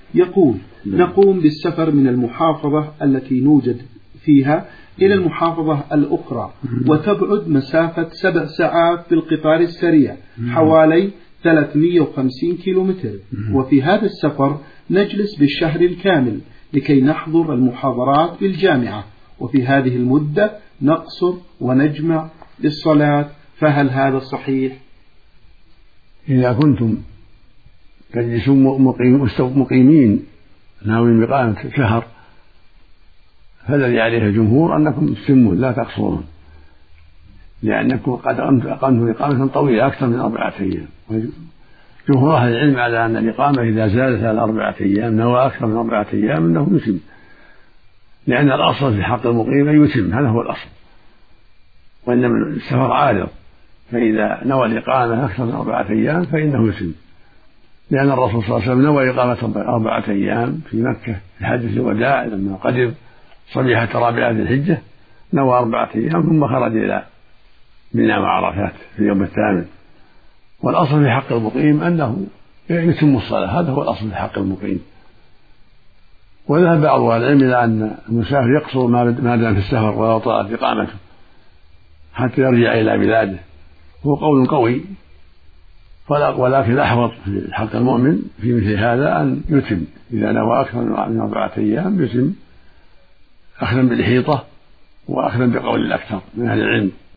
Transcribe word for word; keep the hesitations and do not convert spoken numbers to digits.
يقول: نقوم بالسفر من المحافظة التي نوجد فيها إلى المحافظة الأخرى، وتبعد مسافة سبع ساعات بالقطار السريع حوالي ثلاثمئة وخمسين كيلومتر، وفي هذا السفر نجلس بالشهر الكامل لكي نحضر المحاضرات بالجامعة، وفي هذه المدة نقصر ونجمع للصلاة، فهل هذا صحيح؟ إذا كنتم تجلسون مقيمين ناويين بقامة شهر فالذي عليه الجمهور أنكم تتمون لا تقصرون، لأنكم قد أقمتم إقامة طويلة أكثر من أربعة أيام. جمهور أهل العلم على أن الإقامة إذا زادت على أربعة أيام نوى أكثر من أربعة أيام أنه يتم، لأن الأصل في حق المقيم أن يتم، هذا هو الأصل، وإنما السفر عارض، فإذا نوى الإقامة أكثر من أربعة أيام فإنه يتم، لأن الرسول صلى الله عليه وسلم نوى إقامة أربعة أيام في مكة في حجة الوداع لما قدم صبيحة رابعة ذي الحجة، نوى أربعة أيام ثم خرج إلى منى وعرفات في اليوم الثامن. والأصل في حق المقيم أنه يتم الصلاة، هذا هو الأصل في حق المقيم. وذهب بعض أهل العلم إلى أن المسافر يقصر ما دام في السفر ولو طالت إقامته حتى يرجع إلى بلاده، هو قول قوي، ولكن الأحوط في حق المؤمن في مثل هذا أن يتم، إذا نوى أكثر من أربعة أيام يتم، أخذا بالحيطة وأخذا بقول الأكثر من أهل العلم.